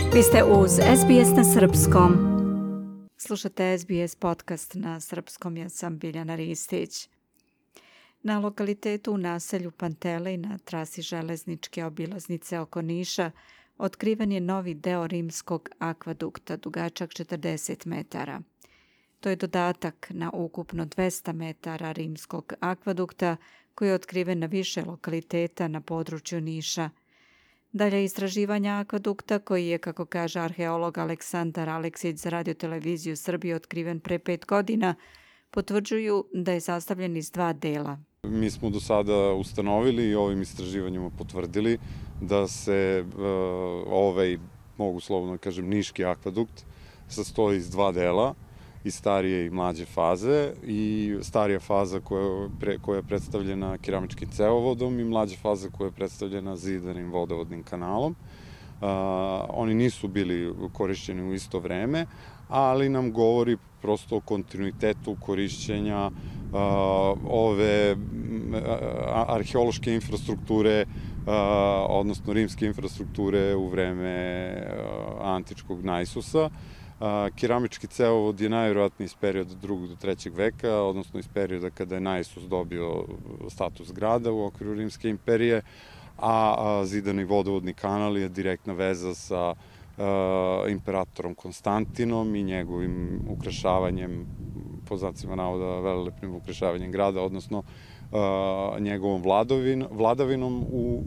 Vi ste uz SBS na srpskom. Slušate SBS podcast na srpskom, ja sam Biljana Ristić. Na lokalitetu u naselju Pantelej na trasi železničke obilaznice oko Niša otkriven je novi deo rimskog akvadukta dugačak 40 metara. To je dodatak na ukupno 200 metara rimskog akvadukta koji je otkriven na više lokaliteta na području Niša. Dalje istraživanja akvadukta, koji je, kako kaže arheolog Aleksandar Aleksić za Radio-televiziju Srbije, otkriven pre 5 godina, potvrđuju da je sastavljen iz 2 dela. Mi smo do sada ustanovili i ovim istraživanjima potvrdili da se mogu slobodno kažem, niški akvadukt sastoji iz 2 dela, iz starije i mlađe faze, i starija faza koja je predstavljena keramičkim cevovodom i mlađa faza koja je predstavljena zidanim vodovodnim kanalom. Oni nisu bili korišćeni u isto vreme, ali nam govori prosto o kontinuitetu korišćenja ove arheološke infrastrukture, odnosno rimske infrastrukture u vreme antičkog Naisusa. Keramički cevovod je najvjerojatniji iz perioda 2. do 3. veka, odnosno iz perioda kada je Naisus dobio status grada u okviru Rimske imperije, a zidani vodovodni kanal je direktna veza sa imperatorom Konstantinom i njegovim ukrašavanjem, po znacima navoda velelepnim ukrašavanjem grada, odnosno njegovom vladavinom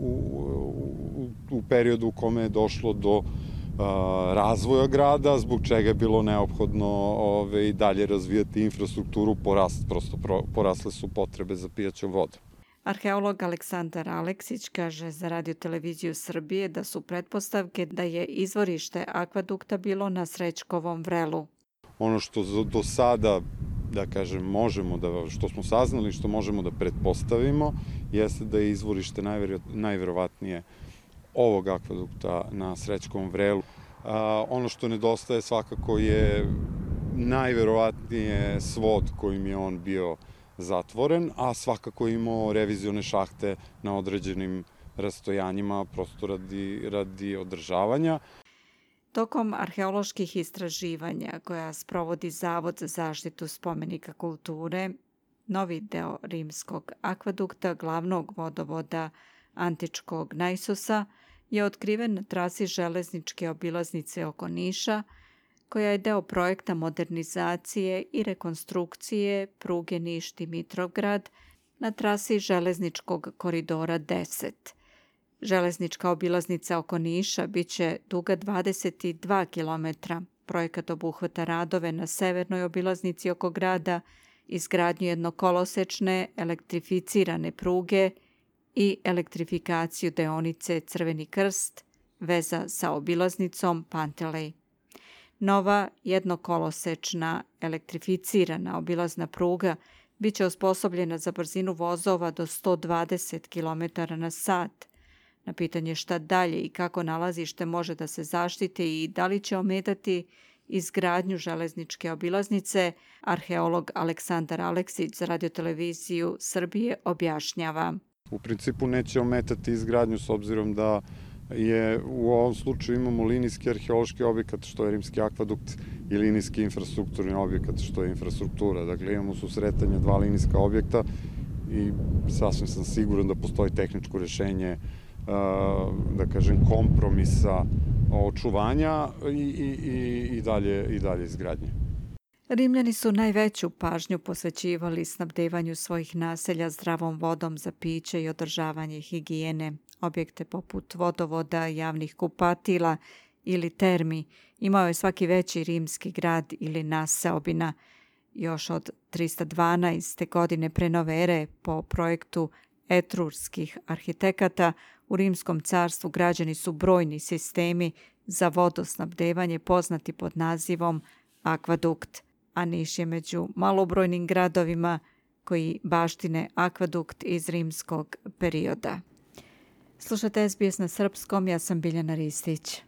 u periodu u kome je došlo do razvoja grada, zbog čega je bilo neophodno i dalje razvijati infrastrukturu, porasle su potrebe za pijaćom vodom. Arheolog Aleksandar Aleksić kaže za Radio-televiziju Srbije da su pretpostavke da je izvorište akvadukta bilo na Srećkovom vrelu. Ono što do sada, da kažem, što smo saznali, što možemo da pretpostavimo, jeste da je izvorište najverovatnije ovog akvadukta na Srećkovom vrelu. Ono što nedostaje svakako je najverovatnije svod kojim je on bio zatvoren, a svakako imao revizione šahte na određenim rastojanjima, prosto radi održavanja. Tokom arheoloških istraživanja koja sprovodi Zavod za zaštitu spomenika kulture, novi deo rimskog akvadukta, glavnog vodovoda antičkog Naisusa, je otkriven na trasi železničke obilaznice oko Niša, koja je deo projekta modernizacije i rekonstrukcije pruge Niš-Dimitrovgrad na trasi železničkog koridora 10. Železnička obilaznica oko Niša biće duga 22 km. Projekat obuhvata radove na severnoj obilaznici oko grada, izgradnju jednokolosečne elektrificirane pruge i elektrifikaciju deonice Crveni krst, veza sa obilaznicom Pantelej. Nova jednokolosečna elektrificirana obilazna pruga biće osposobljena za brzinu vozova do 120 km na sat. Na pitanje šta dalje i kako nalazište može da se zaštiti i da li će ometati izgradnju železničke obilaznice, arheolog Aleksandar Aleksić za Radio-televiziju Srbije objašnjava. U principu neće ometati izgradnju s obzirom da u ovom slučaju imamo linijski arheološki objekat, što je rimski akvadukt, i linijski infrastrukturni objekat, što je infrastruktura. Dakle, imamo susretanje 2 linijska objekta i sasvim sam siguran da postoji tehničko rešenje, da kažem, kompromisa očuvanja i dalje izgradnje. Rimljani su najveću pažnju posvećivali snabdevanju svojih naselja zdravom vodom za piće i održavanje higijene. Objekte poput vodovoda, javnih kupatila ili termi imao je svaki veći rimski grad ili naseobina. Još od 312. godine pre nove ere, po projektu etrurskih arhitekata, u Rimskom carstvu građeni su brojni sistemi za vodosnabdevanje poznati pod nazivom akvadukt, a Niš je među malobrojnim gradovima koji baštine akvadukt iz rimskog perioda. Slušate SBS na srpskom, ja sam Biljana Ristić.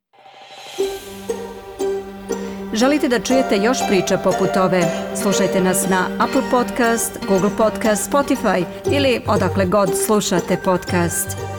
Želite da čujete još priča poput ove? Slušajte nas na Apple Podcast, Google Podcast, Spotify ili odakle god slušate podcast.